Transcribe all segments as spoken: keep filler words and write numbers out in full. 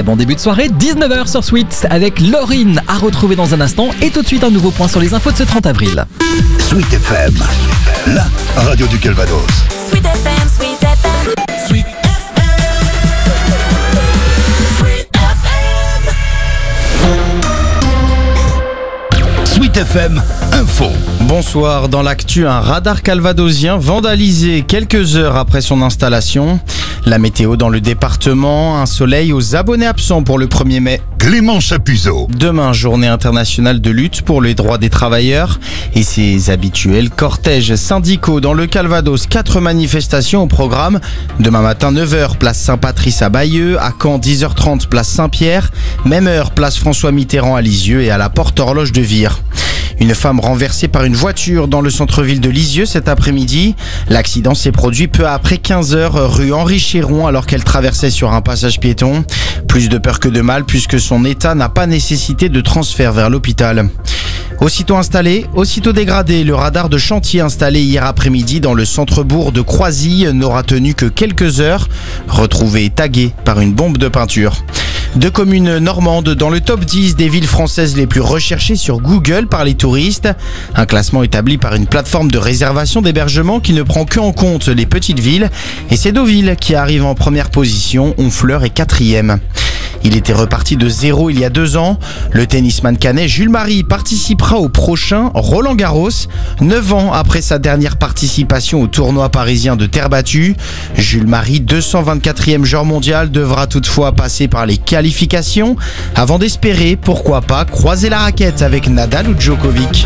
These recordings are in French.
bon début de soirée, dix-neuf heures sur Sweet avec Laurine à retrouver dans un instant et tout de suite un nouveau point sur les infos de ce trente avril. Sweet F M, la radio du Calvados. Sweet F M, Sweet F M, Sweet F M, Sweet F M. Sweet F M, info. Bonsoir, dans l'actu, un radar calvadosien vandalisé quelques heures après son installation. La météo dans le département, un soleil aux abonnés absents pour le premier mai. Clément Chapuzot. Demain, journée internationale de lutte pour les droits des travailleurs et ses habituels cortèges syndicaux dans le Calvados. Quatre manifestations au programme. Demain matin, neuf heures, place Saint-Patrice à Bayeux. À Caen, dix heures trente, place Saint-Pierre. Même heure, place François Mitterrand à Lisieux et à la Porte Horloge de Vire. Une femme renversée par une voiture dans le centre-ville de Lisieux cet après-midi. L'accident s'est produit peu après quinze heures rue Henri Chéron alors qu'elle traversait sur un passage piéton. Plus de peur que de mal puisque son état n'a pas nécessité de transfert vers l'hôpital. Aussitôt installé, aussitôt dégradé, le radar de chantier installé hier après-midi dans le centre-bourg de Croisy n'aura tenu que quelques heures, retrouvé tagué par une bombe de peinture. Deux communes normandes dans le top dix des villes françaises les plus recherchées sur Google par les touristes. Un classement établi par une plateforme de réservation d'hébergement qui ne prend que en compte les petites villes. Et c'est Deauville qui arrive en première position, Honfleur est quatrième. Il était reparti de zéro il y a deux ans. Le tennisman canet Jules Marie participera au prochain Roland Garros. Neuf ans après sa dernière participation au tournoi parisien de terre battue. Jules Marie, deux cent vingt-quatrième joueur mondial, devra toutefois passer par les qualifications avant d'espérer, pourquoi pas, croiser la raquette avec Nadal ou Djokovic.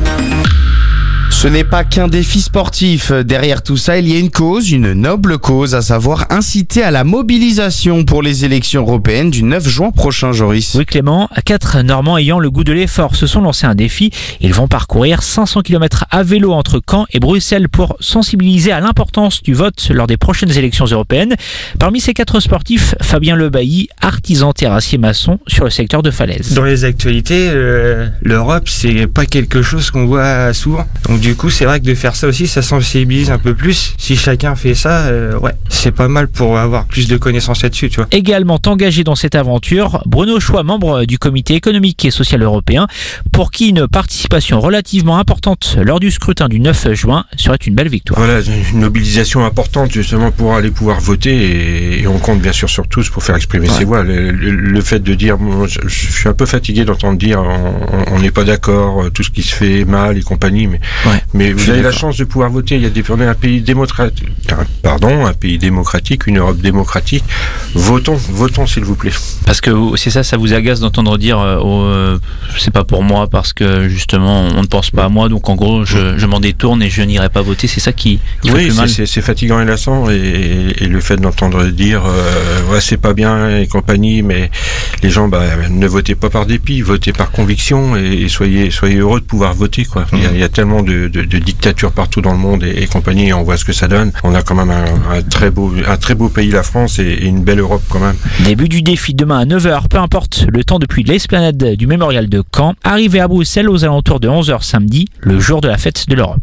Ce n'est pas qu'un défi sportif. Derrière tout ça, il y a une cause, une noble cause, à savoir inciter à la mobilisation pour les élections européennes du neuf juin prochain, Joris. Oui Clément, quatre Normands ayant le goût de l'effort se sont lancés un défi. Ils vont parcourir cinq cents kilomètres à vélo entre Caen et Bruxelles pour sensibiliser à l'importance du vote lors des prochaines élections européennes. Parmi ces quatre sportifs, Fabien Lebailly, artisan terrassier maçon sur le secteur de Falaise. Dans les actualités, euh, l'Europe, c'est pas quelque chose qu'on voit souvent. Donc du coup, c'est vrai que de faire ça aussi, ça sensibilise un peu plus. Si chacun fait ça, euh, ouais, c'est pas mal pour avoir plus de connaissances là-dessus, tu vois. Également engagé dans cette aventure, Bruno Choix, membre du Comité économique et social européen, pour qui une participation relativement importante lors du scrutin du neuf juin serait une belle victoire. Voilà, une mobilisation importante justement pour aller pouvoir voter et, et on compte bien sûr sur tous pour faire exprimer ouais. ses voix. Le, le, le fait de dire, bon, je, je suis un peu fatigué d'entendre dire on n'est pas d'accord, tout ce qui se fait mal et compagnie, mais Ouais. Mais vous avez la chance de pouvoir voter. Il y a des, on est un pays démocratique, pardon, un pays démocratique, une Europe démocratique. Votons, votons s'il vous plaît. Parce que c'est ça, ça vous agace d'entendre dire, euh, euh, c'est pas pour moi parce que justement on ne pense pas à moi, donc en gros je, je m'en détourne et je n'irai pas voter. C'est ça qui, qui oui, fait plus mal. C'est, c'est fatigant et lassant et, et, et le fait d'entendre dire, euh, ouais c'est pas bien et compagnie, mais les gens, bah, ne votez pas par dépit, votez par conviction et, et soyez, soyez heureux de pouvoir voter quoi. Il y a, il y a tellement de, de, de dictatures partout dans le monde et, et compagnie, et on voit ce que ça donne. On a quand même un, un très beau, un très beau pays, la France, et, et une belle Europe quand même. Début du défi demain à neuf heures, peu importe le temps depuis l'esplanade du mémorial de Caen, arrivé à Bruxelles aux alentours de onze heures samedi, le jour de la fête de l'Europe.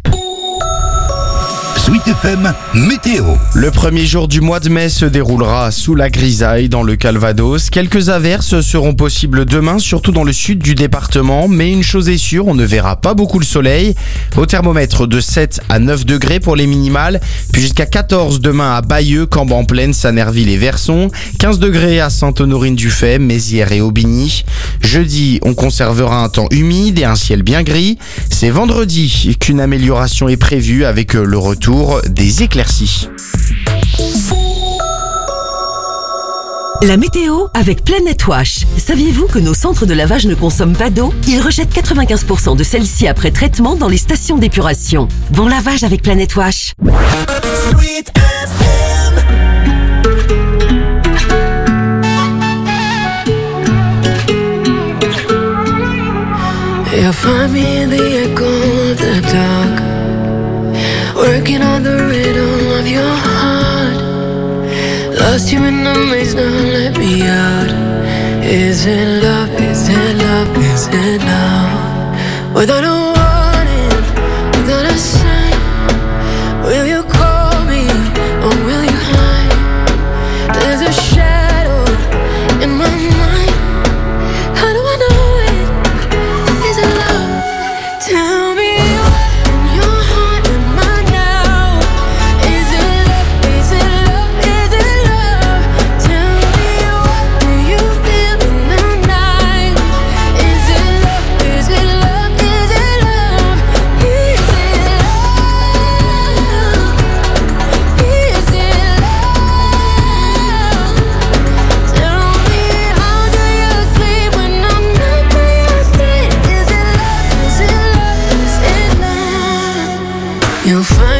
Sweet F M, météo. Le premier jour du mois de mai se déroulera sous la grisaille dans le Calvados. Quelques averses seront possibles demain, surtout dans le sud du département. Mais une chose est sûre, on ne verra pas beaucoup le soleil. Au thermomètre de sept à neuf degrés pour les minimales, puis jusqu'à quatorze demain à Bayeux, Cambes-en-Plaine, Sanerville et Verson. quinze degrés à Sainte-Honorine-du-Fait, Mézières et Aubigny. Jeudi, on conservera un temps humide et un ciel bien gris. C'est vendredi qu'une amélioration est prévue avec le retour des éclaircies. La météo avec Planet Wash. Saviez-vous que nos centres de lavage ne consomment pas d'eau? Ils rejettent quatre-vingt-quinze pour cent de celle-ci après traitement dans les stations d'épuration. Bon lavage avec Planet Wash. Sweet F M. You'll find me in the echo of the dark, working on the rhythm of your heart. Lost you in the maze, now let me out. Is it love, is it love, is it love? Without a warning, without a sign, will you call me or will you hide? There's a shadow in my mind.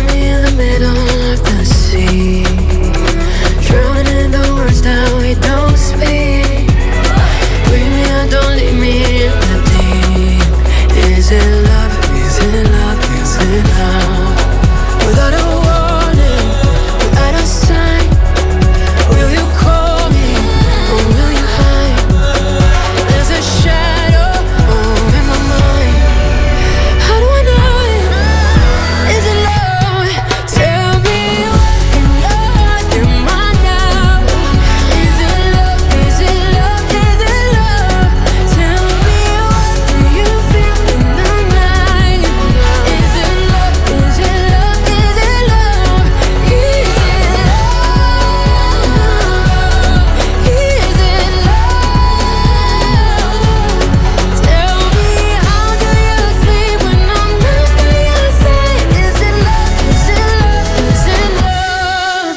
me in the middle of the sea, drowning in the words that we don't speak. Bring me out, don't leave me in the deep. Is it love? Is it love? Is it love? Without a warning, without a sign, will you call me or will you hide? There's a shadow oh, in my mind. How do I know it? Is it love? Tell me what in love am I now? Is it love? Is it love? Is it love? Tell me what do you feel in the night? Is it love? Is it love? Is it love? Is it love? Is it love? Tell me how do you sleep when I'm not by your side? Is it love? Is it love? Is it love?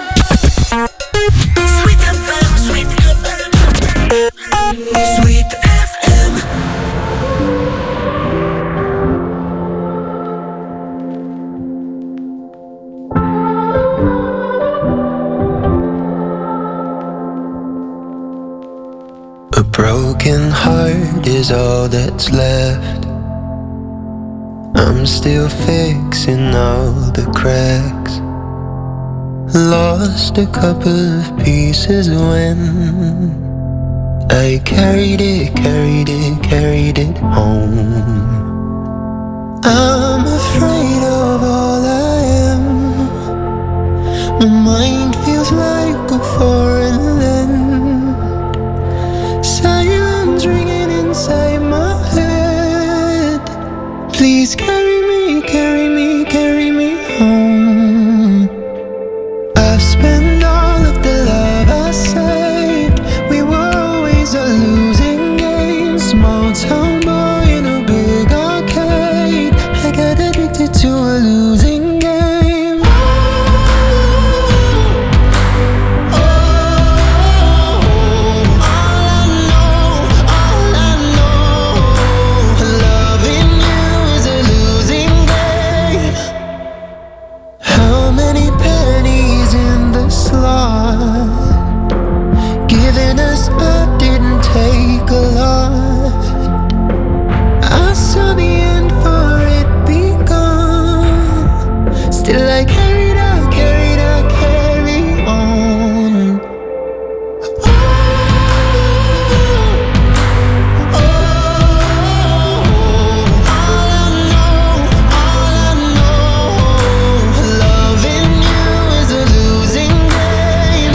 Sweet F M, Sweet F M, Sweet F M. A broken heart is all that's left. I'm still fixing all the cracks. Lost a couple of pieces when I carried it, carried it, carried it home. I'm afraid of all I am. My mind feels like a foreign land. Silence ringing inside my head. Please carry me, carry me, carry me home. I've spent all of the love I saved. We were always a losing game. Small town boy in a big arcade. I got addicted to a losing game. Oh, all I know, all I know, loving you is a losing game. How many pennies in the slot? Giving us up didn't take a lot. I saw the end for it begun. Still I carried out, carried out, carry on. Oh, oh, all I know, all I know, loving you is a losing game.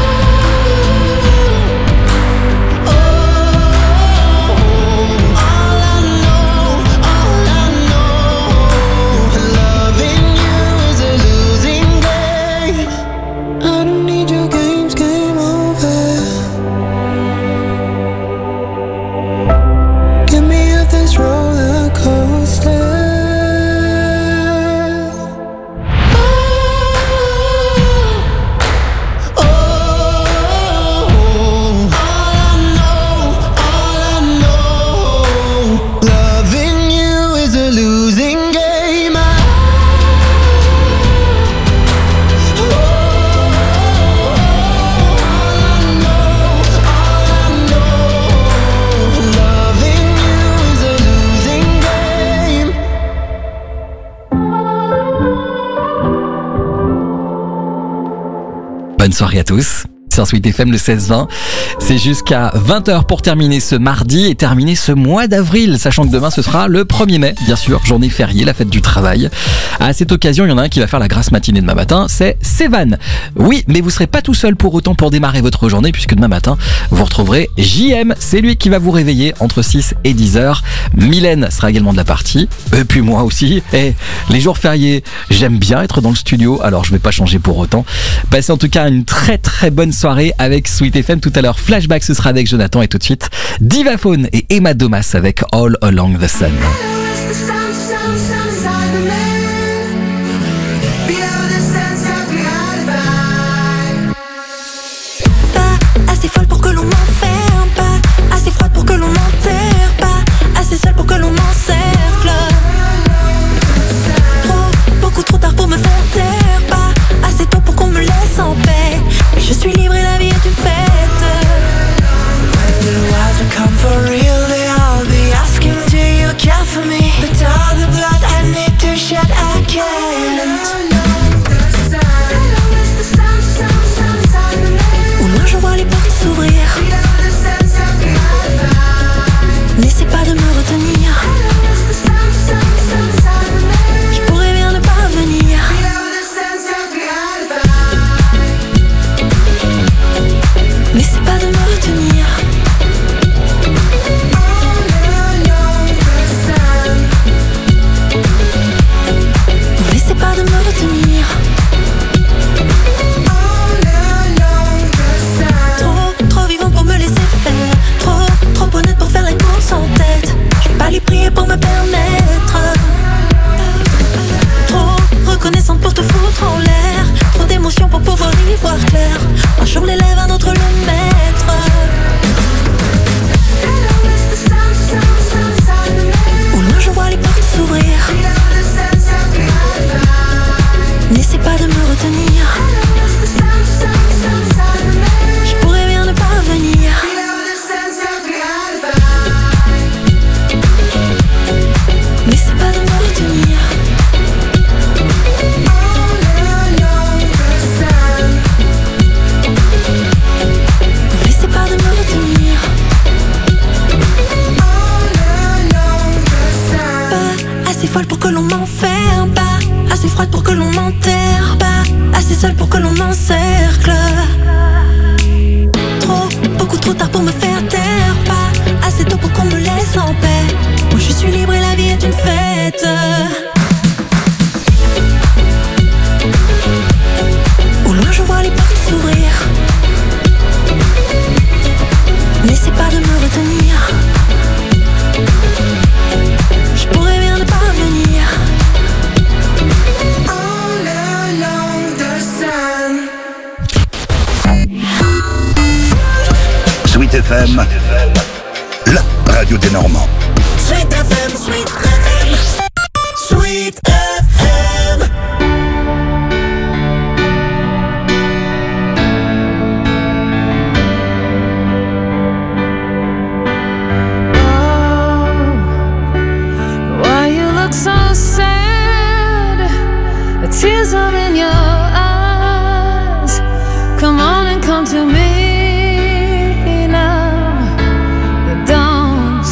Oh, all I know, all I know, loving you is a losing game. I don't need your games, game over. Get me off this roller coaster. Oh, oh, all I know, all I know, loving you is a losing game. Oh, all I know, all I know, loving you is a losing game. Bonne soirée à tous. Sur Sweet F M le seize vingt. C'est jusqu'à vingt heures pour terminer ce mardi et terminer ce mois d'avril, sachant que demain ce sera le premier mai, bien sûr, journée fériée, la fête du travail. À cette occasion, il y en a un qui va faire la grasse matinée demain matin, c'est Sévan. Oui, mais vous serez pas tout seul pour autant pour démarrer votre journée, puisque demain matin, vous retrouverez J M, c'est lui qui va vous réveiller entre six et dix heures. Mylène sera également de la partie, et puis moi aussi. Et les jours fériés, j'aime bien être dans le studio, alors je vais pas changer pour autant. Passez en tout cas une très très bonne soirée avec Sweet F M. Tout à l'heure, Flashback, ce sera avec Jonathan, et tout de suite, Divaphone et Emma Domas avec All Along the Sun. Pas assez folle pour que l'on m'enferme, pas assez froide pour que l'on m'enterre, pas assez seule pour que l'on m'encercle. Trop, beaucoup trop tard pour me faire retenir. Trop, trop vivant pour me laisser faire. Trop, trop honnête pour faire les courses en tête. Je vais pas lui prier pour me permettre. Trop reconnaissante pour te foutre en l'air. Trop d'émotions pour pouvoir y voir clair. Un jour l'élève, un autre le maître. Au loin je vois les portes s'ouvrir. N'essaie pas de me retenir. Je pourrais bien ne pas venir. N'essaie pas de me retenir. N'essaie pas de me retenir. Pas assez folle pour que l'on m'enferme. Pas assez froide pour que l'on m'enterre. Pas assez seule pour que l'on m'encercle. Trop, beaucoup trop tard pour me faire taire. Pas assez tôt pour qu'on me laisse en paix. Moi je suis libre et la vie est une fête. Au loin je vois les portes s'ouvrir. N'essaie pas de me retenir. Je pourrais bien ne pas venir. Sweet F M, la radio des Normands. Sweet F M, Sweet F M, Sweet F M. Why you look so sad? The tears are in your eyes. Come on and come to me now. You don't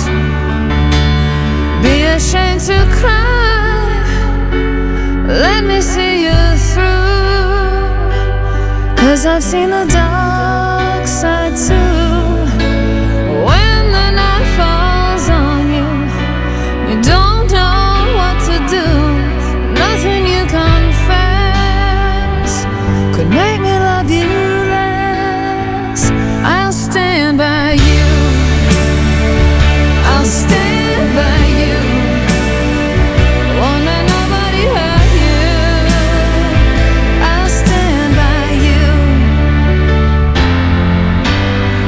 be ashamed to cry. Let me see you through. 'Cause I've seen the dark side too. When the night falls on you, you don't know what to do. Nothing you confess could make me love you less. I'll stand by you. I'll stand by you. Won't let nobody hurt you. I'll stand by you.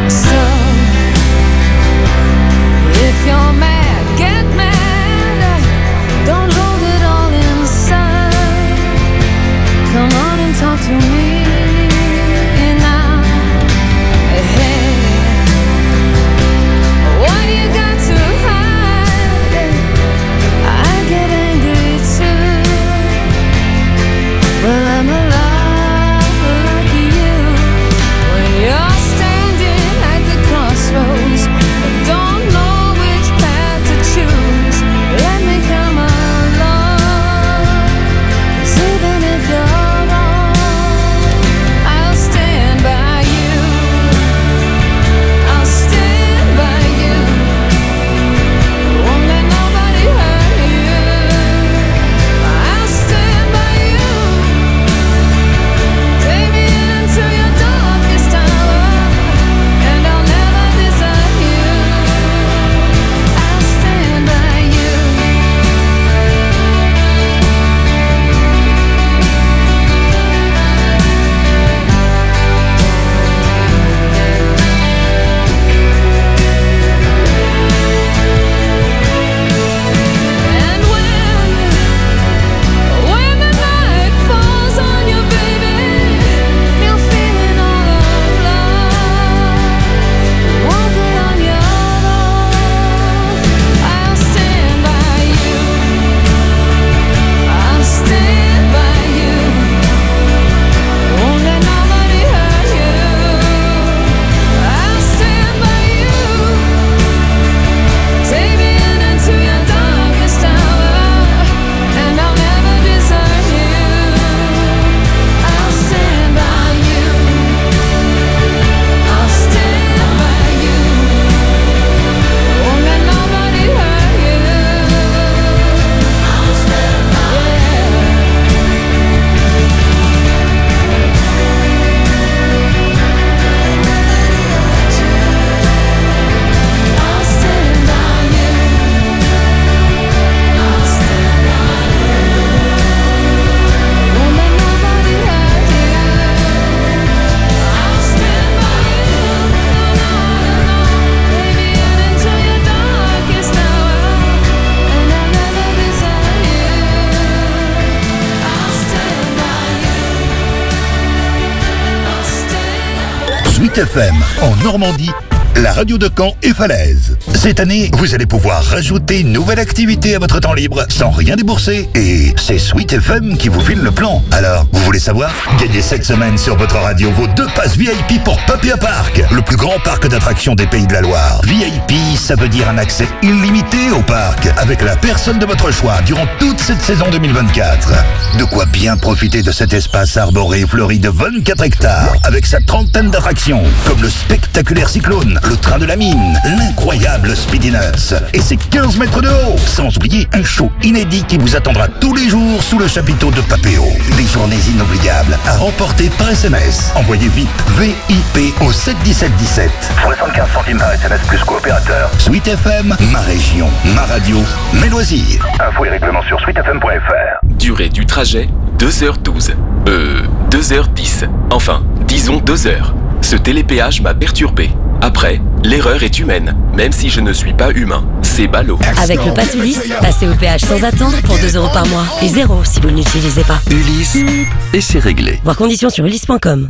Sweet F M en Normandie, la radio de Caen et Falaise. Cette année, vous allez pouvoir rajouter une nouvelle activité à votre temps libre sans rien débourser. Et c'est Sweet F M qui vous file le plan. Alors, vous voulez savoir? Gagnez cette semaine sur votre radio vos deux passes V I P pour Papéa Park, le plus grand parc d'attractions des Pays de la Loire. V I P, ça veut dire un accès illimité au parc, avec la personne de votre choix durant toute cette saison deux mille vingt-quatre. De quoi bien profiter de cet espace arboré et fleuri de vingt-quatre hectares, avec sa trentaine d'attractions, comme le spectaculaire cyclone, le train de la mine, l'incroyable Speedy Nuts et ses quinze mètres de haut. Sans oublier un show inédit qui vous attendra tous les jours sous le chapiteau de Papéo. Des journées inoubliables à remporter par S M S. Envoyez vite V I P au sept dix-sept dix-sept. soixante-quinze centimes par S M S plus coopérateur. Sweet F M, ma région, ma radio, mes loisirs. Infos et règlements sur sweet f m point f r. Durée du trajet, deux heures douze. Euh, deux heures dix. Enfin, disons deux heures. Ce télépéage m'a perturbé. Après, l'erreur est humaine, même si je ne suis pas humain. C'est ballot. Avec le pass Ulysse, passez au péage sans attendre pour deux euros par mois. Et zéro si vous ne l'utilisez pas. Ulysse, et c'est réglé. Voir conditions sur ulysse point com.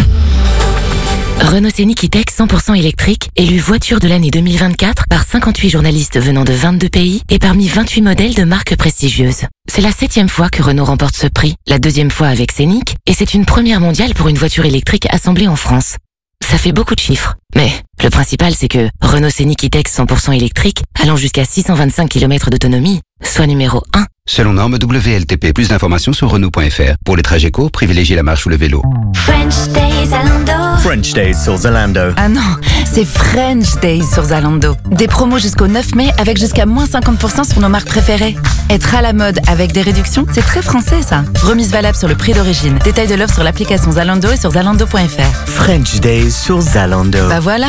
Renault Scénic E-Tech cent pour cent électrique, élu voiture de l'année deux mille vingt-quatre par cinquante-huit journalistes venant de vingt-deux pays et parmi vingt-huit modèles de marques prestigieuses. C'est la septième fois que Renault remporte ce prix, la deuxième fois avec Scénic, et c'est une première mondiale pour une voiture électrique assemblée en France. Ça fait beaucoup de chiffres, mais le principal c'est que Renault Scénic E-Tech cent pour cent électrique, allant jusqu'à six cent vingt-cinq kilomètres d'autonomie, soit numéro un. Selon norme W L T P, plus d'informations sur Renault point F R. Pour les trajets courts, privilégiez la marche ou le vélo. French Days Zalando. French Days sur Zalando. Ah non, c'est French Days sur Zalando. Des promos jusqu'au neuf mai avec jusqu'à moins cinquante pour cent sur nos marques préférées. Être à la mode avec des réductions, c'est très français ça. Remise valable sur le prix d'origine. Détail de l'offre sur l'application Zalando et sur zalando point f r. French Days sur Zalando. Bah voilà.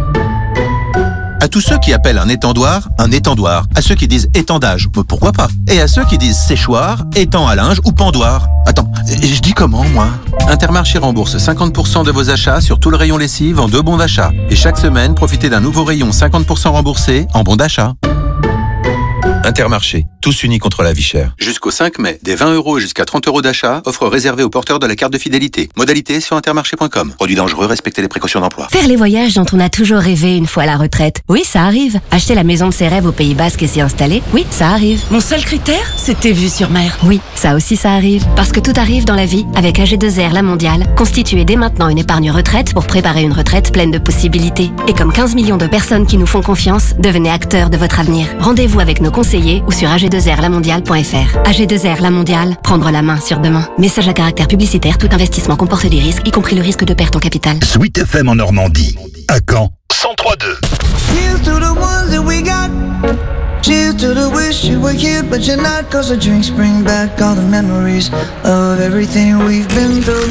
À tous ceux qui appellent un étendoir, un étendoir. À ceux qui disent étendage, pourquoi pas. Et à ceux qui disent séchoir, étend à linge ou pendoir. Attends, je dis comment, moi? Intermarché rembourse cinquante pour cent de vos achats sur tout le rayon lessive en deux bons d'achat. Et chaque semaine, profitez d'un nouveau rayon cinquante pour cent remboursé en bons d'achat. Intermarché, tous unis contre la vie chère. Jusqu'au cinq mai, des vingt euros jusqu'à trente euros d'achat, offre réservée aux porteurs de la carte de fidélité. Modalité sur intermarché point com. Produit dangereux, respectez les précautions d'emploi. Faire les voyages dont on a toujours rêvé une fois à la retraite. Oui, ça arrive. Acheter la maison de ses rêves au Pays Basque et s'y installer. Oui, ça arrive. Mon seul critère, c'était vue sur mer. Oui, ça aussi ça arrive. Parce que tout arrive dans la vie avec A G deux R La Mondiale. Constituez dès maintenant une épargne retraite pour préparer une retraite pleine de possibilités. Et comme quinze millions de personnes qui nous font confiance, devenez acteurs de votre avenir. Rendez-vous avec nos conseillers ou sur A G deux R la mondiale point f r. A G deux R La Mondiale, prendre la main sur demain. Message à caractère publicitaire, tout investissement comporte des risques, y compris le risque de perte en capital. Sweet F M en Normandie, à Caen, cent trois deux. Here's to the ones that we got. Cheers to the wish you were here, but you're not. Cause the drinks bring back all the memories of everything we've been through.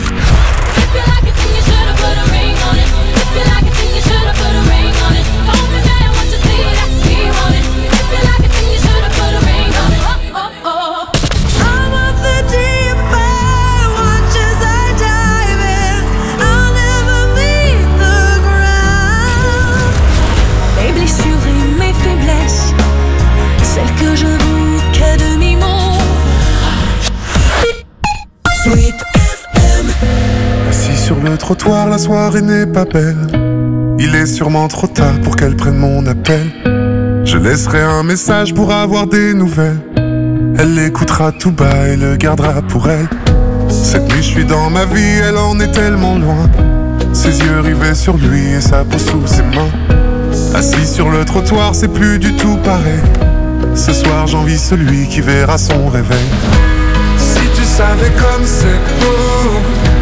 Assis sur le trottoir, la soirée n'est pas belle. Il est sûrement trop tard pour qu'elle prenne mon appel. Je laisserai un message pour avoir des nouvelles. Elle l'écoutera tout bas et le gardera pour elle. Cette nuit je suis dans ma vie, elle en est tellement loin. Ses yeux rivés sur lui et sa peau sous ses mains. Assis sur le trottoir, c'est plus du tout pareil. Ce soir j'envie celui qui verra son réveil. Si tu savais comme c'est beau,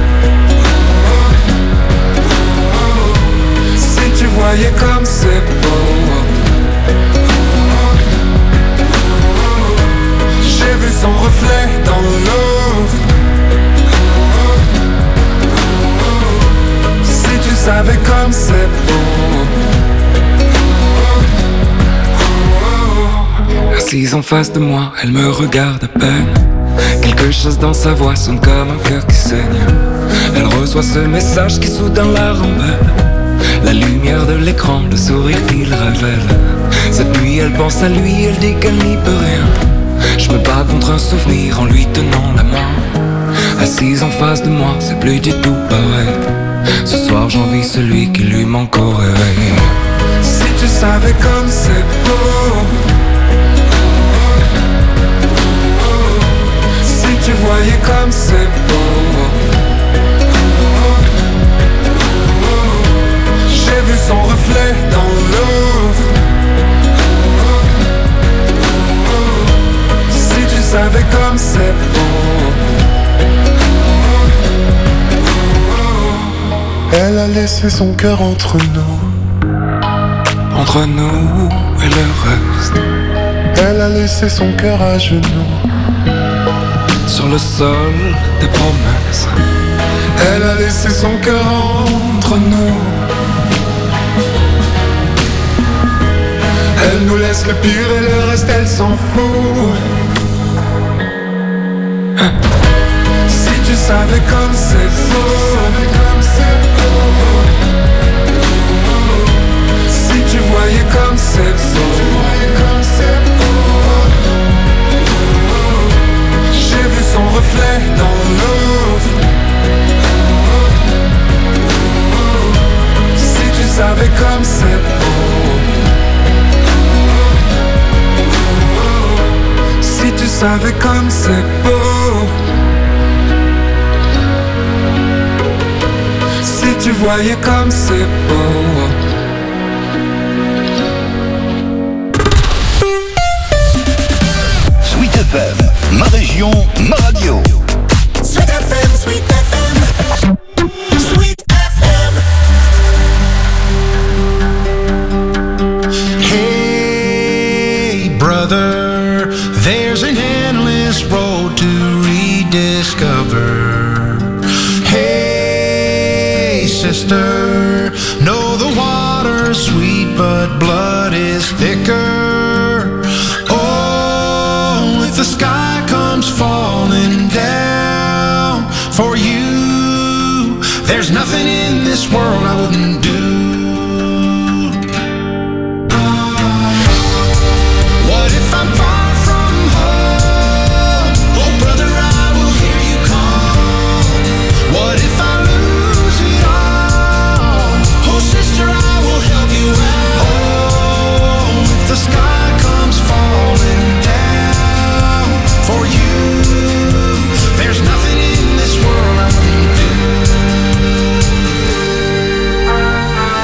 si tu voyais comme c'est beau, j'ai vu son reflet dans l'eau. Si tu savais comme c'est beau. Assise en face de moi, elle me regarde à peine. Quelque chose dans sa voix sonne comme un cœur qui saigne. Elle reçoit ce message qui soudain la rembelle. La lumière de l'écran, le sourire qu'il révèle. Cette nuit elle pense à lui, elle dit qu'elle n'y peut rien. Je me bats contre un souvenir en lui tenant la main. Assise en face de moi, c'est plus du tout pareil. Ce soir j'envie celui qui lui manque au réveil. Si tu savais comme c'est beau, si tu voyais comme c'est beau. J'ai vu son reflet dans l'eau. Si tu savais comme c'est beau. Elle a laissé son cœur entre nous, entre nous et le reste. Elle a laissé son cœur à genoux, sur le sol des promesses. Elle a laissé son cœur entre nous. Elle nous laisse le pire et le reste elle s'en fout. Si tu savais comme c'est beau, si tu voyais comme c'est beau. J'ai vu son reflet dans l'eau. Si tu savais comme c'est beau. Si tu savais comme c'est beau. Si tu voyais comme c'est beau. Sweet F M, ma région, ma radio. Sweet F M, Sweet F M, Sweet F M. Hey, brother, there's an endless road to rediscover. Hey, sister, know the water's sweet, but blood is thicker. Oh, if the sky comes falling down for you, there's nothing in this world I wouldn't do. What if I'm far from home? Oh, brother, I will hear you call. What if I lose it all? Oh, sister, I will help you out. Oh, if the sky comes falling down for you, there's nothing in this world I wouldn't do.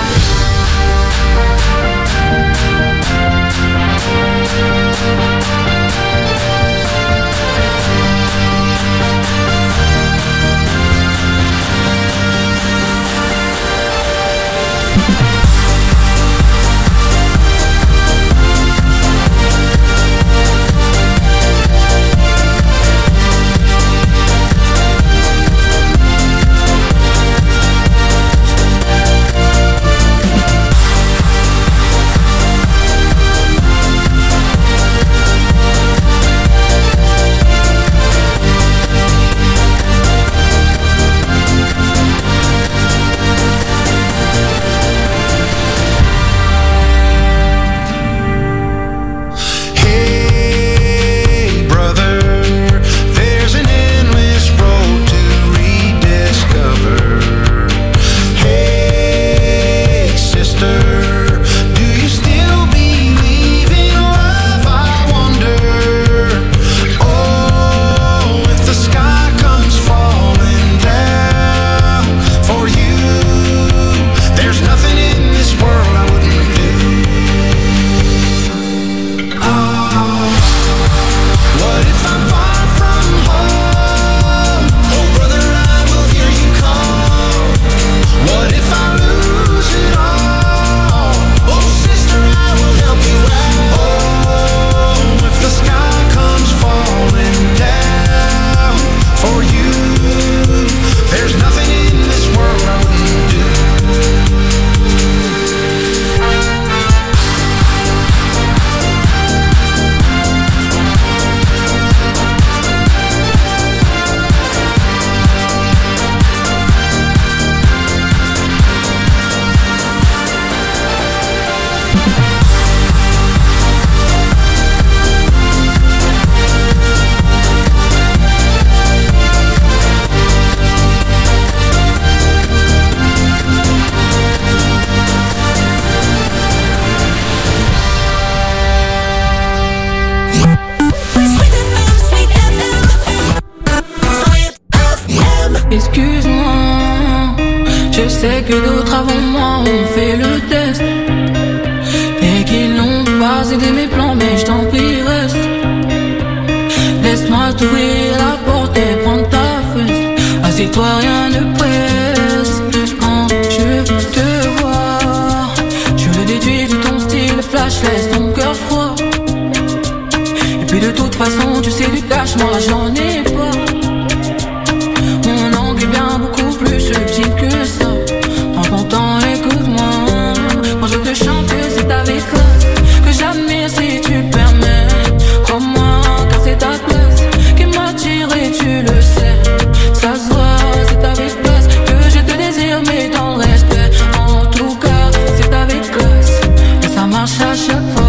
Excuse-moi, je sais que d'autres avant moi ont fait le test et qu'ils n'ont pas aidé mes plans, mais je t'en prie reste. Laisse-moi t'ouvrir la porte et prendre ta fesse. Assieds-toi, rien ne presse. Quand je te vois, je le déduis de ton style flash, laisse ton cœur froid. Et puis de toute façon, tu sais du cash, moi j'en ai pas. Mon angle est bien beaucoup plus subtil que ça. Prends ton temps, écoute-moi. Quand je te chante, c'est avec classe que j'admire si tu permets. Crois-moi, car c'est ta classe qui m'attire et tu le sais. Ça se voit, c'est avec classe que je te désire, mais dans le respect. En tout cas, c'est avec classe et ça marche à chaque fois.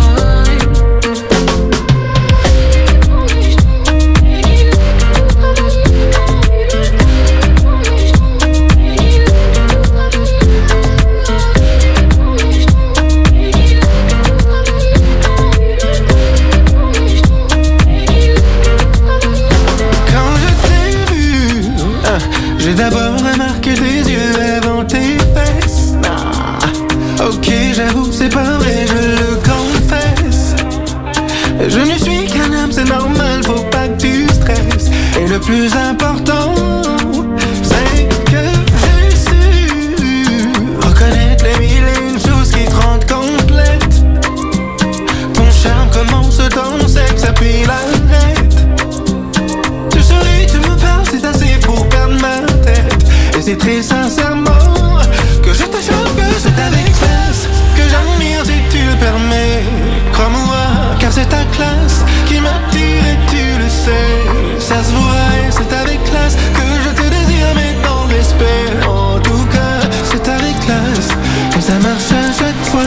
J'ai d'abord remarqué tes yeux avant tes fesses. Ah, ok, j'avoue, c'est pas vrai, je le confesse. Je ne suis qu'un homme, c'est normal, faut pas que tu stresses. Et le plus important, c'est que j'ai su reconnaître les mille et une choses qui te rendent complète. Ton charme commence dans sexe, puis l'arrête. Tu souris, tu me parles, c'est assez pour perdre ma tête. Et c'est très sincèrement que je te choque, que c'est avec classe que j'admire si tu le permets. Crois-moi, car c'est ta classe qui m'attire et tu le sais. Ça se voit et c'est avec classe que je te désire, mais dans le respect. En tout cas, c'est avec classe et ça marche à chaque fois.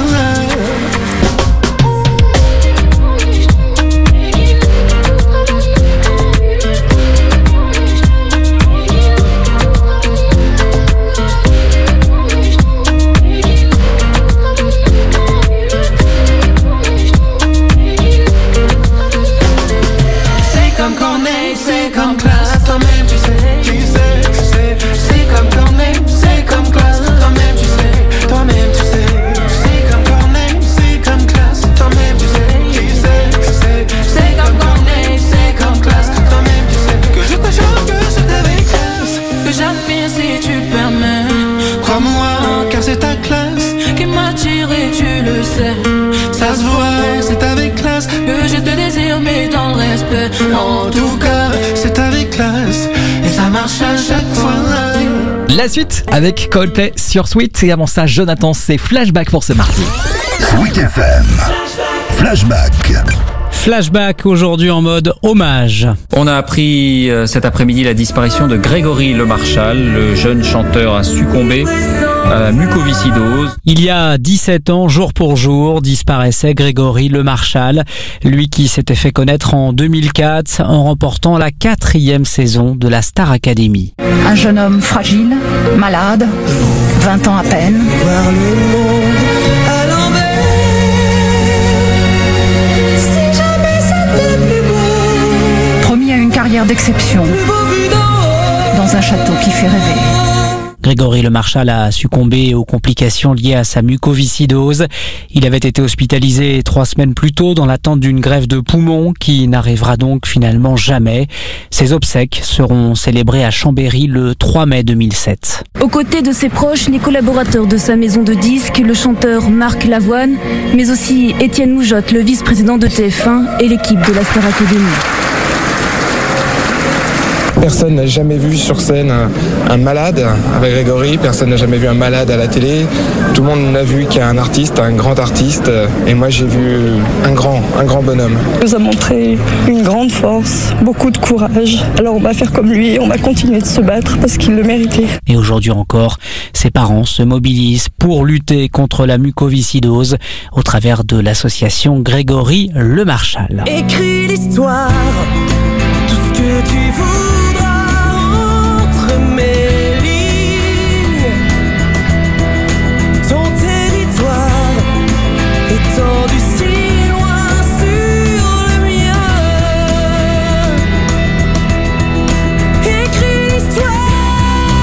Ça se voit, c'est avec classe que je te désire, mais dans le respect. En tout cas, c'est avec classe et ça marche à chaque fois. La suite avec Coldplay sur Sweet. Et avant ça, Jonathan, c'est Flashback pour ce mardi. Sweet F M. Flashback. Flashback aujourd'hui en mode hommage. On a appris euh, cet après-midi la disparition de Grégory Le Marchal. Le jeune chanteur a succombé à la mucoviscidose. Il y a dix-sept ans, jour pour jour, disparaissait Grégory Le Marchal, lui qui s'était fait connaître en deux mille quatre en remportant la quatrième saison de la Star Academy. Un jeune homme fragile, malade, vingt ans à peine. Promis à une carrière d'exception dans un château qui fait rêver. Grégory Le Marchal a succombé aux complications liées à sa mucoviscidose. Il avait été hospitalisé trois semaines plus tôt dans l'attente d'une greffe de poumon qui n'arrivera donc finalement jamais. Ses obsèques seront célébrées à Chambéry le trois mai deux mille sept. Aux côtés de ses proches, les collaborateurs de sa maison de disques, le chanteur Marc Lavoine, mais aussi Étienne Moujotte, le vice-président de T F un et l'équipe de la Star Academy. Personne n'a jamais vu sur scène un, un malade avec Grégory, personne n'a jamais vu un malade à la télé. Tout le monde n'a vu qu'il y a un artiste, un grand artiste, et moi j'ai vu un grand, un grand bonhomme. Il nous a montré une grande force, beaucoup de courage. Alors on va faire comme lui, on va continuer de se battre parce qu'il le méritait. Et aujourd'hui encore, ses parents se mobilisent pour lutter contre la mucoviscidose au travers de l'association Grégory Le Marchal. Écris l'histoire, tout ce que tu voudras entre mes lignes. Ton territoire étendu si loin sur le mien. Écris l'histoire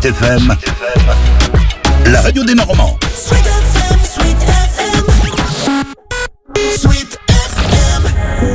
Sweet F M, la radio des Normands. Sweet F M, Sweet F M, Sweet F M.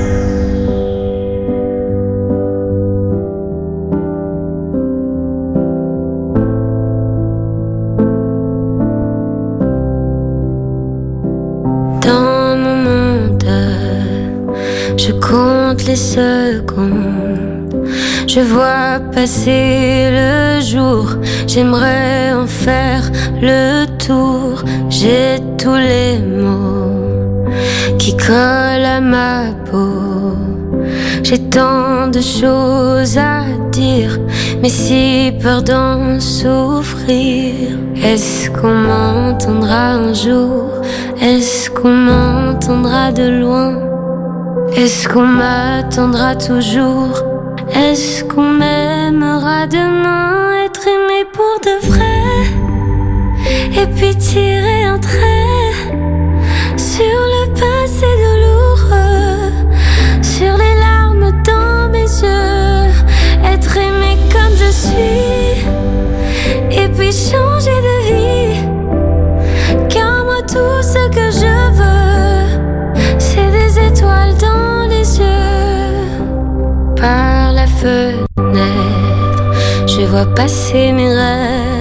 Dans mon monde, je compte les secondes. Je vois passer le jour, j'aimerais en faire le tour. J'ai tous les mots qui collent à ma peau. J'ai tant de choses à dire, mais si peur d'en souffrir. Est-ce qu'on m'entendra un jour? Est-ce qu'on m'entendra de loin? Est-ce qu'on m'attendra toujours? Est-ce qu'on m'aimera demain? Être aimé pour de vrai, et puis tirer un trait sur le passé douloureux, sur les larmes dans mes yeux. Être aimé comme je suis, et puis changer de vie. Car moi tout ce que je veux, c'est des étoiles dans les yeux. Par la fenêtre, je vois passer mes rêves.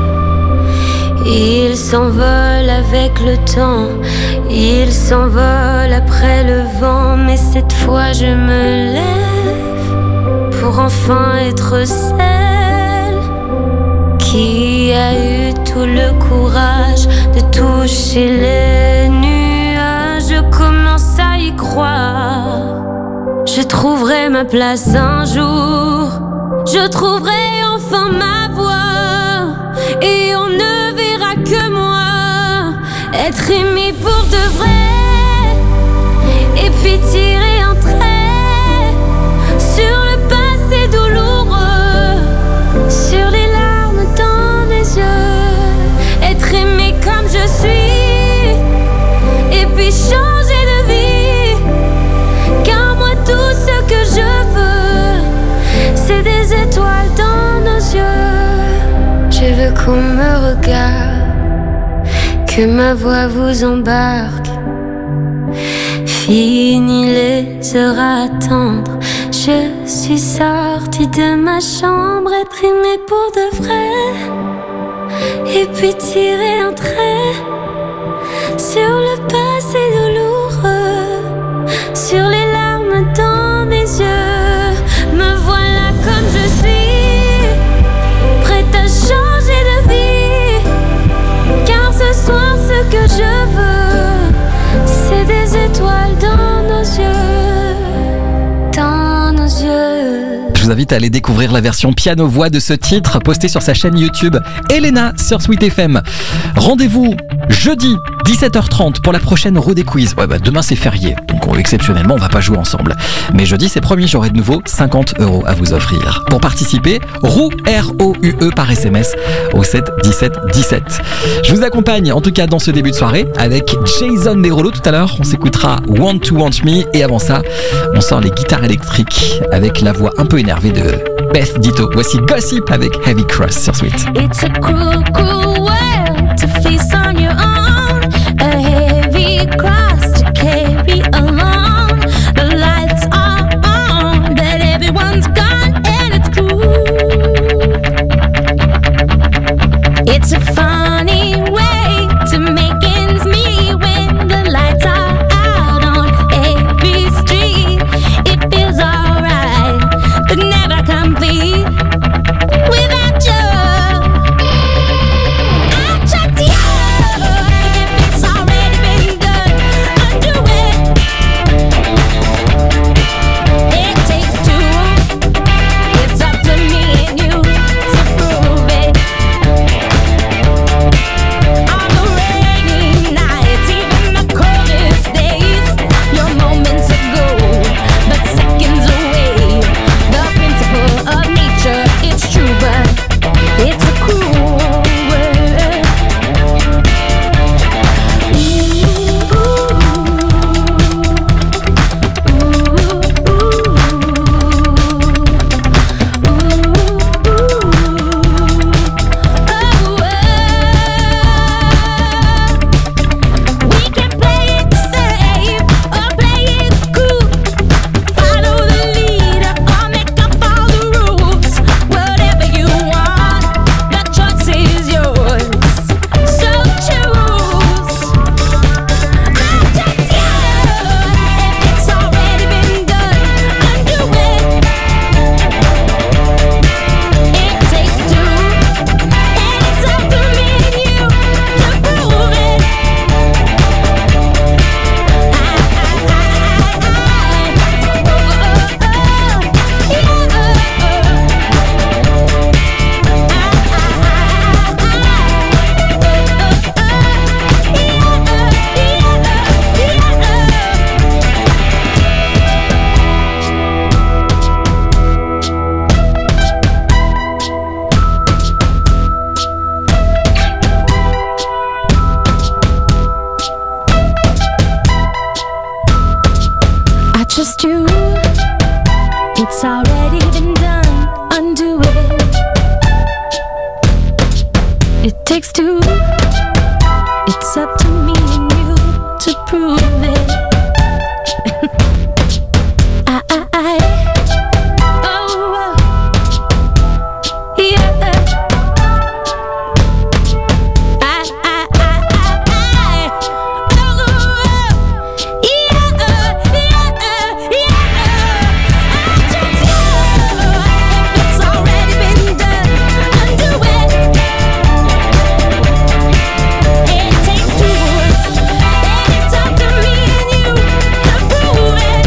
Ils s'envolent avec le temps, ils s'envolent après le vent. Mais cette fois je me lève pour enfin être celle qui a eu tout le courage de toucher les nuages. Je commence à y croire. Je trouverai ma place un jour. Je trouverai enfin ma voie. Et on ne verra que moi. Être aimé pour de vrai. Et puis tirer un trait sur le passé douloureux, sur les larmes dans mes yeux. Être aimé comme je suis, et puis changer de vie. Car moi tout ce que je veux, c'est des étoiles dans nos yeux. Je veux qu'on me regarde, que ma voix vous embarque. Fini les heures à attendre, je suis sortie de ma chambre. Être aimée pour de vrai, et puis tirer un trait sur le passé douloureux, sur les larmes dans mes yeux. Me voilà comme je suis, prête à changer de vie. Car ce soir ce que je veux, c'est des étoiles dans nos yeux, dans nos yeux. Je vous invite à aller découvrir la version piano-voix de ce titre postée sur sa chaîne YouTube Elena sur Sweet F M. Rendez-vous jeudi dix-sept heures trente pour la prochaine Roue des Quiz. Ouais bah demain c'est férié, donc on, exceptionnellement on va pas jouer ensemble. Mais jeudi c'est promis, j'aurai de nouveau cinquante euros à vous offrir. Pour participer, Roue R O U E par S M S au sept dix-sept dix-sept. Je vous accompagne en tout cas dans ce début de soirée avec Jason Derulo tout à l'heure. On s'écoutera Want to Want Me et avant ça, on sort les guitares électriques avec la voix un peu énervée de Beth Ditto. Voici Gossip avec Heavy Cross sur Sweet. It's a cruel, cruel world to face on your own. A heavy cross to carry along. The lights are on, but everyone's gone and it's cool. It's a funny way to make ends meet when the lights are out on every street. It feels alright, but never complete without you. I checked you. just you. It's already been done. Undo it. It takes two. It's up to me and you to prove it. I, I, I, oh, oh, yeah. I, I, I, I, oh, oh, yeah, yeah, yeah. I just you. It's already been done. Undo it. It takes two. And it's up to me and you to prove it.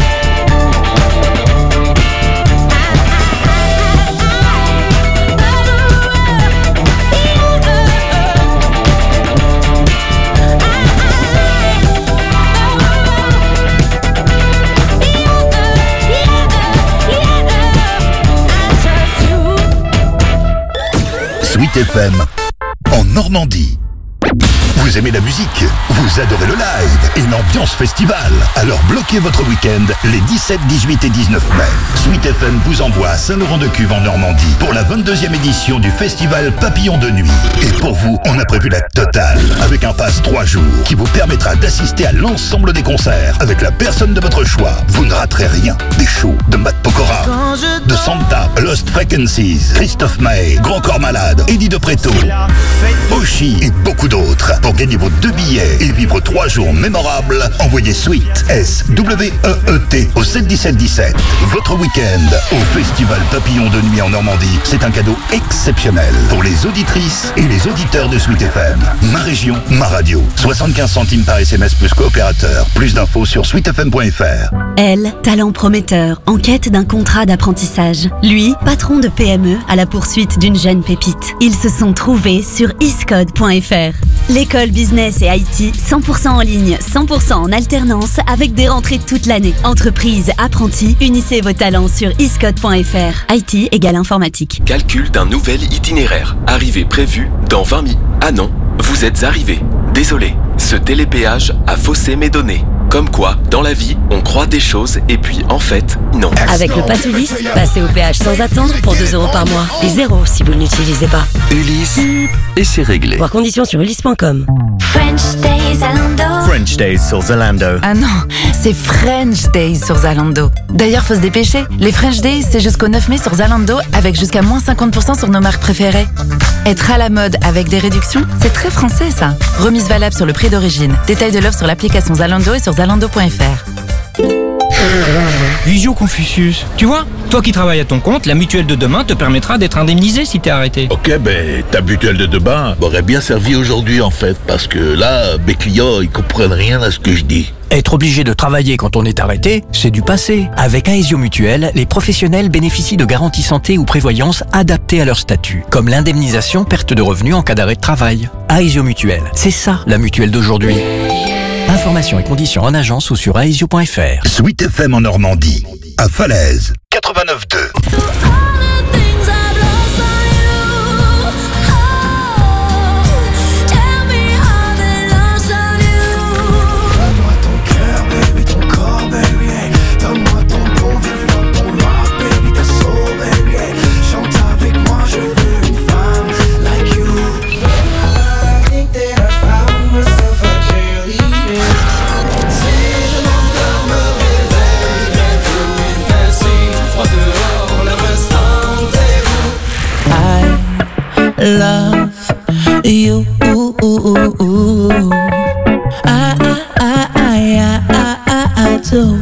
Sweet F M en Normandie. Vous aimez la musique, vous adorez le live et l'ambiance festival. Alors bloquez votre week-end les dix-sept, dix-huit et dix-neuf mai. Sweet F M vous envoie à Saint-Laurent-de-Cuve en Normandie pour la vingt-deuxième édition du festival Papillon de Nuit. Et pour vous, on a prévu la totale avec un pass trois jours qui vous permettra d'assister à l'ensemble des concerts avec la personne de votre choix. Vous ne raterez rien. Des shows de Matt Pokora, de Santa, Lost Frequencies, Christophe Maé, Grand Corps Malade, Eddie De Pretto, Oshi et beaucoup d'autres. Pour gagner vos deux billets et vivre trois jours mémorables, envoyez Sweet, S W E E T au sept dix-sept dix-sept. Votre week-end au Festival Papillon de Nuit en Normandie, c'est un cadeau exceptionnel pour les auditrices et les auditeurs de Sweet F M. Ma région, ma radio. soixante-quinze centimes par S M S plus coopérateur. Plus d'infos sur sweet f m point f r. Elle, talent prometteur, en quête d'un contrat d'apprentissage. Lui, patron de P M E à la poursuite d'une jeune pépite. Ils se sont trouvés sur iscode point f r. L'école business et I T, cent pour cent en ligne, cent pour cent en alternance, avec des rentrées toute l'année. Entreprise, apprentis, unissez vos talents sur iscode point f r. I T égale informatique. Calcul d'un nouvel itinéraire. Arrivée prévue dans vingt minutes. Ah non, vous êtes arrivé. Désolé, ce télépéage a faussé mes données. Comme quoi, dans la vie, on croit des choses et puis en fait, non. Avec le pass Ulysse, passez au péage sans attendre pour deux euros par mois. Et zéro si vous ne l'utilisez pas. Ulysse, et c'est réglé. Voir conditions sur ulysse point com. French Days Zalando. French Days sur Zalando. Ah non, c'est French Days sur Zalando. D'ailleurs, faut se dépêcher. Les French Days, c'est jusqu'au neuf mai sur Zalando avec jusqu'à moins cinquante pour cent sur nos marques préférées. Être à la mode avec des réductions, c'est très français ça. Remise valable sur le prix d'origine. Détail de l'offre sur l'application Zalando et sur zalando point f r. Visio Confucius. Tu vois, toi qui travailles à ton compte, la mutuelle de demain te permettra d'être indemnisé si t'es arrêté. Ok, ben ta mutuelle de demain m'aurait bien servi aujourd'hui en fait, parce que là, mes clients, ils comprennent rien à ce que je dis. Être obligé de travailler quand on est arrêté, c'est du passé. Avec Aesio Mutuelle, les professionnels bénéficient de garanties santé ou prévoyance adaptées à leur statut, comme l'indemnisation perte de revenus en cas d'arrêt de travail. Aesio Mutuelle, c'est ça la mutuelle d'aujourd'hui. Informations et conditions en agence ou sur aesio point f r. Sweet F M en Normandie, à Falaise, quatre-vingt-neuf deux. Love you. I, I, I, I, I, I, I do.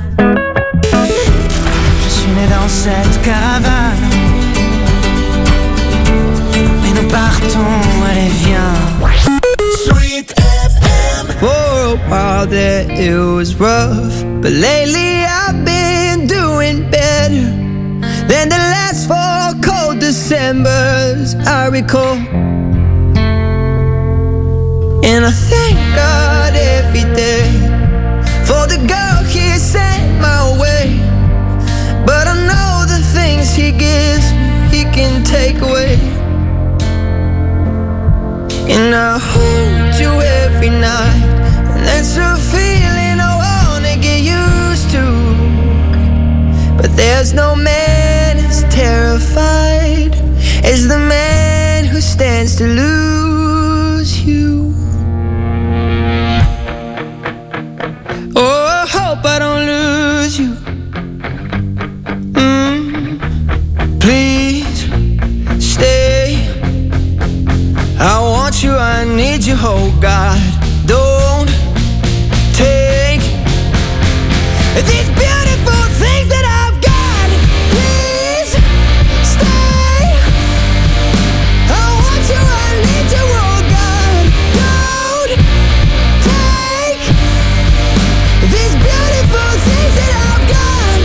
Je suis né dans cette caravane, mais nous partons, allez viens. Sweet F M. For a while there it was rough, but lately I've been doing better than the last four cold Decembers I recall. And I thank God every day for the girl He sent my way. But I know the things He gives me, He can take away. And I hold you every night, and that's a feeling I wanna get used to. But there's no man as terrified as the man who stands to lose you. Oh, I hope I don't lose you. Mm. Please stay. I want you, I need you, oh God. Don't take these beautiful things that I've got. Please stay. I want you, I need you, oh God. Don't take these beautiful things that I've got.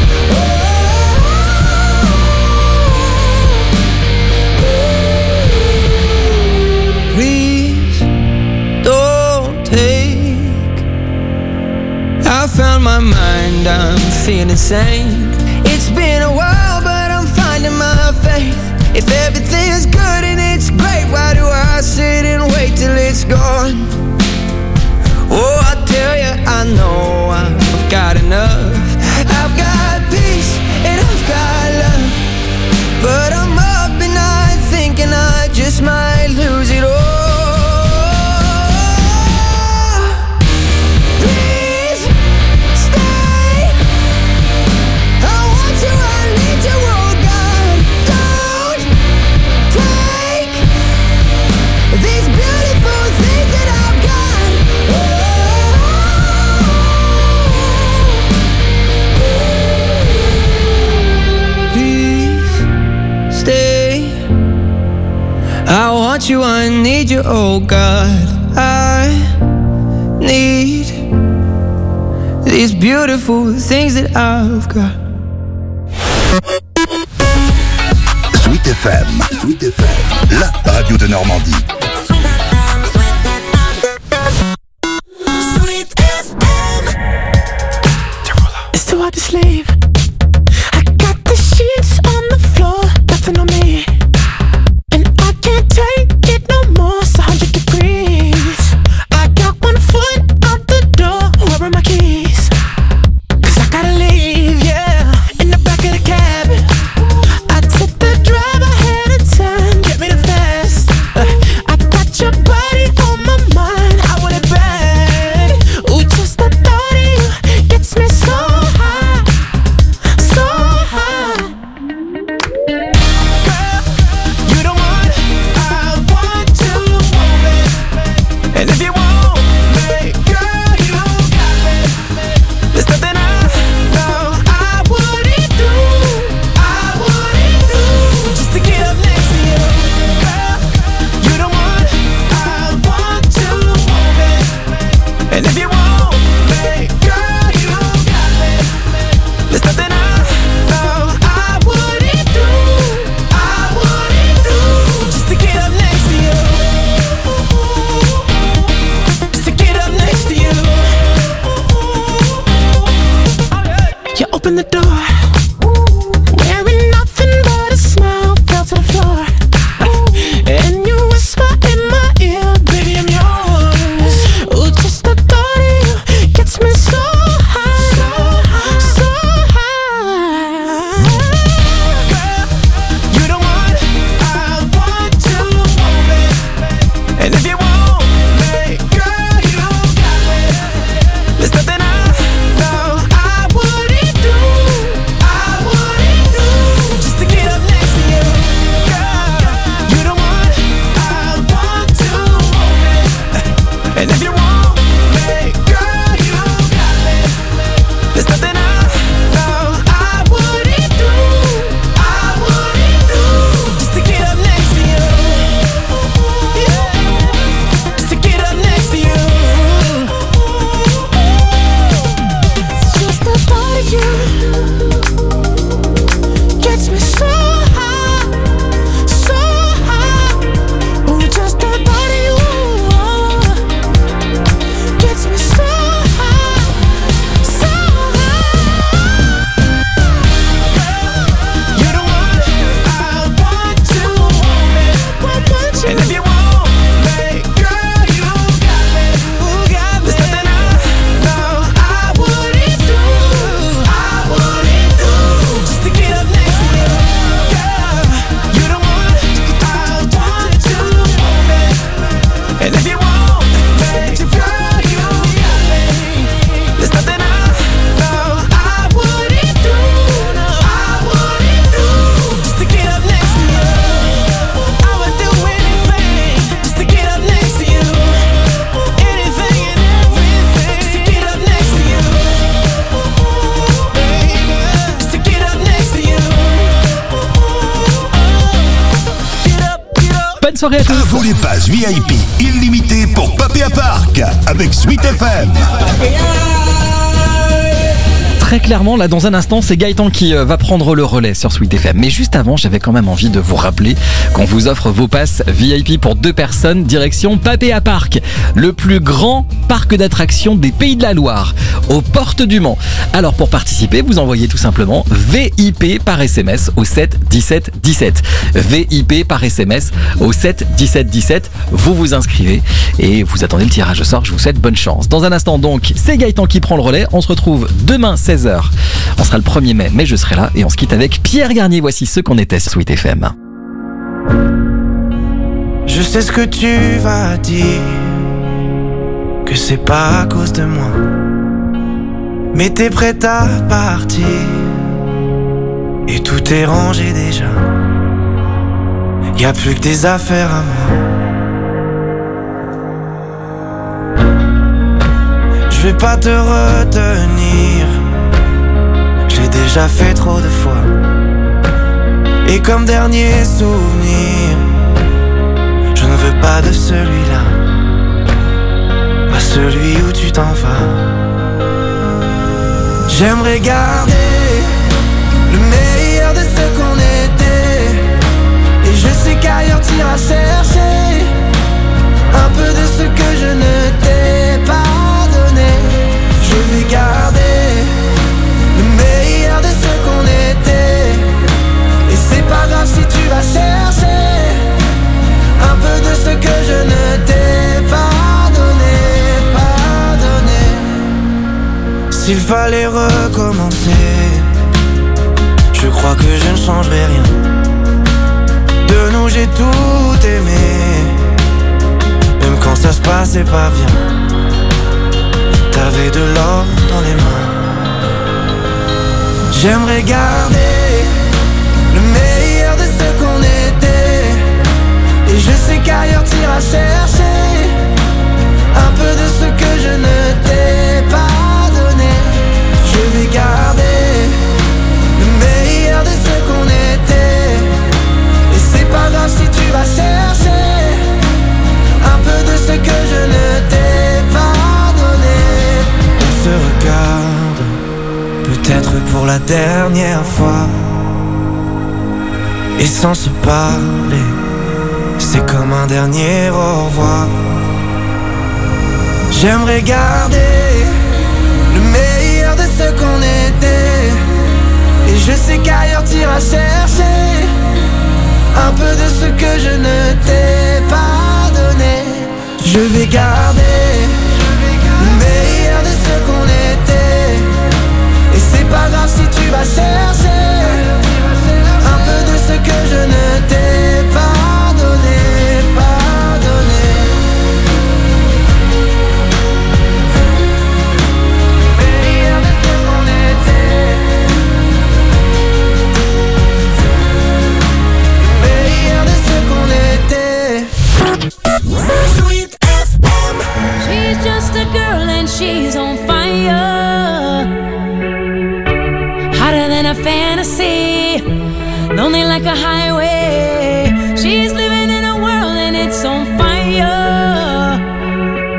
Oh. Please don't take. I found my mind, I'm feeling sane. It's been a while, but I'm finding my faith. If everything's good and it's great, why do I sit and wait till it's gone? Oh, I tell you, I know I've got enough. I've got peace and I've got love, but I'm up and I'm thinking I just might lose it all. Please stay. I want you, I need you, oh God. Don't take these beautiful things that I've got. Please stay. I want you, I need you, oh God. I need these beautiful things that I've got. Sweet F M, Sweet F M, la radio de Normandie. Sweet F M. It's too hard to sleep. I got the sheets on the floor, nothing on me, and I can't take it no more. It's a hundred degrees. I got one foot out the door. Where are my keys? 'Cause I gotta leave, yeah. In the back of the cab, I took the drive ahead of time. Get me the fast. Uh, I soirée à tous. À vous les passes V I P illimitées pour Papéa Park avec Sweet F M. Très clairement, là, dans un instant, c'est Gaëtan qui euh, va prendre le relais sur Sweet F M. Mais juste avant, j'avais quand même envie de vous rappeler qu'on vous offre vos passes V I P pour deux personnes, direction Papéa Park, le plus grand parc d'attractions des Pays de la Loire, aux portes du Mans. Alors, pour participer, vous envoyez tout simplement V I P par S M S au sept dix-sept dix-sept. V I P par S M S au sept dix-sept dix-sept. Vous vous inscrivez et vous attendez le tirage au sort. Je vous souhaite bonne chance. Dans un instant, donc, c'est Gaëtan qui prend le relais. On se retrouve demain seize heures. On sera le premier mai, mais je serai là et on se quitte avec Pierre Garnier. Voici ce qu'on était sur Sweet F M. Je sais ce que tu vas dire, que c'est pas à cause de moi, mais t'es prête à partir et tout est rangé déjà. Y a plus que des affaires à moi. Je vais pas te retenir, j'ai déjà fait trop de fois. Et comme dernier souvenir, je ne veux pas de celui-là, pas celui où tu t'en vas. J'aimerais garder le meilleur de ce qu'on était, et je sais qu'ailleurs t'iras chercher un peu de ce que je ne t'ai pas donné. Je vais garder le meilleur de ce qu'on était, et c'est pas grave si tu vas chercher un peu de ce que je ne t'ai pas donné, pas donné. S'il fallait recommencer, je crois que je ne changerai rien. De nous j'ai tout aimé, même quand ça se passait pas bien. T'avais de l'or dans les mains. J'aimerais garder le meilleur de ce qu'on était, et je sais qu'ailleurs t'iras chercher un peu de ce que je ne t'ai pas donné. Je vais garder le meilleur de ce qu'on était, et c'est pas grave si tu vas chercher un peu de ce que je ne t'ai pas donné. On se regarde, peut-être pour la dernière fois, et sans se parler, c'est comme un dernier au revoir. J'aimerais garder le meilleur de ce qu'on était, et je sais qu'ailleurs t'iras chercher un peu de ce que je ne t'ai pas donné. Je vais garder le meilleur de ce qu'on était, et c'est pas grave si tu vas chercher un peu de ce que je ne t'ai pas donné, pas donné. Le meilleur de ce qu'on était, le meilleur de ce qu'on était. Sweet F M. She's just a girl and she's on fire, hotter than a fantasy, lonely like a highway. She's living in a world and it's on fire,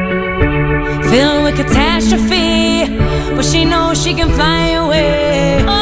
filled with catastrophe, but she knows she can fly away.